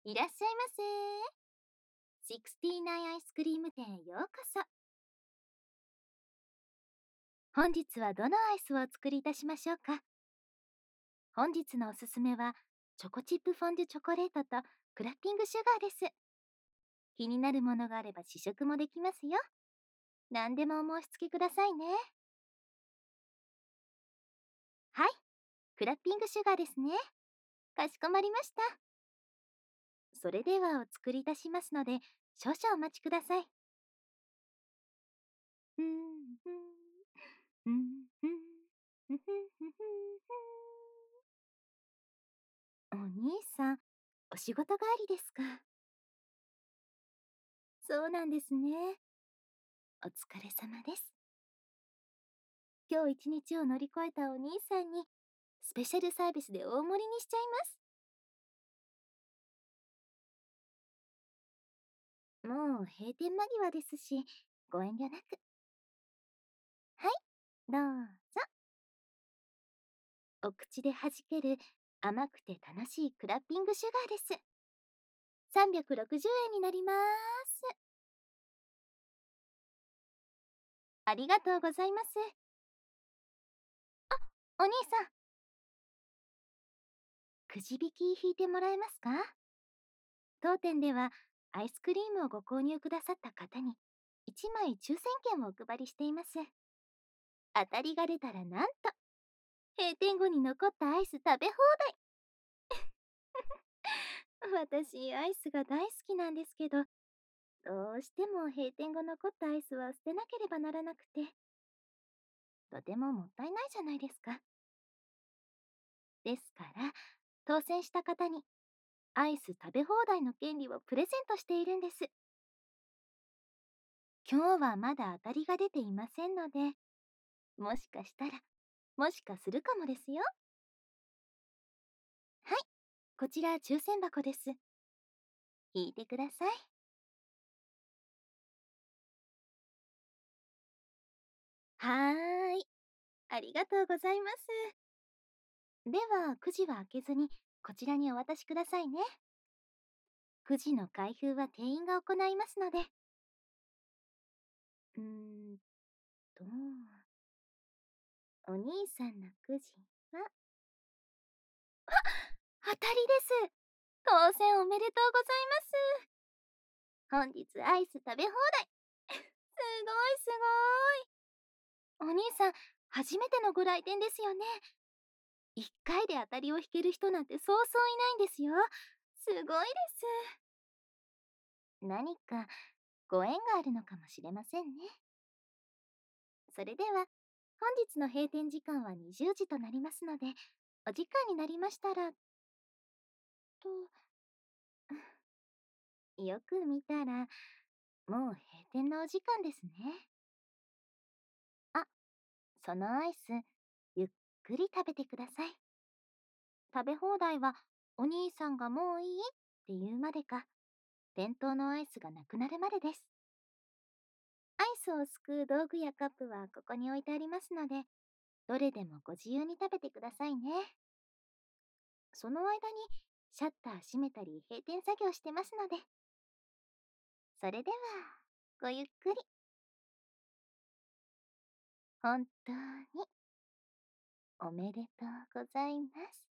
いらっしゃいませ。69アイスクリーム店へようこそ。本日はどのアイスをお作りいたしましょうか？本日のおすすめは、チョコチップフォンデュチョコレートとクラッピングシュガーです。気になるものがあれば試食もできますよ。何でもお申し付けくださいね。はい、クラッピングシュガーですね。かしこまりました。それではお作りいたしますので、少々お待ちください。ふんふんふんふんふんふんふんふん。お兄さん、お仕事帰りですか？そうなんですね。お疲れ様です。今日一日を乗り越えたお兄さんに、スペシャルサービスで大盛りにしちゃいます。もう閉店間際ですし、ご遠慮なく。はい、どうぞ。お口で弾ける甘くて楽しいクラッピングシュガーです。360円になります。ありがとうございます。お兄さん、くじ引き引いてもらえますか？当店ではアイスクリームをご購入くださった方に1枚抽選券をお配りしています。当たりが出たらなんと閉店後に残ったアイス食べ放題。私アイスが大好きなんですけど、どうしても閉店後残ったアイスは捨てなければならなくて、とてももったいないじゃないですか。ですから当選した方にアイス食べ放題の権利をプレゼントしているんです。今日はまだ当たりが出ていませんので、もしかしたら、もしかするかもですよ。はい、こちら抽選箱です。引いてください。はーい、ありがとうございます。では、くじは開けずに、こちらにお渡しくださいね。くじの開封は店員が行いますので。うーんと、お兄さんのくじは、当たりです。当選おめでとうございます。本日アイス食べ放題。すごいすごい。お兄さん、初めてのご来店ですよね。1回で当たりを引ける人なんてそうそういないんですよ。すごいです。何かご縁があるのかもしれませんね。それでは、本日の閉店時間は20時となりますので、お時間になりましたら、と、よく見たら、もう閉店のお時間ですね。あ、そのアイス、ゆっくり食べてください。食べ放題は、お兄さんがもういいって言うまでか、店頭のアイスがなくなるまでです。アイスをすくう道具やカップはここに置いてありますので、どれでもご自由に食べてくださいね。その間にシャッター閉めたり閉店作業してますので。それでは、ごゆっくり。本当におめでとうございます。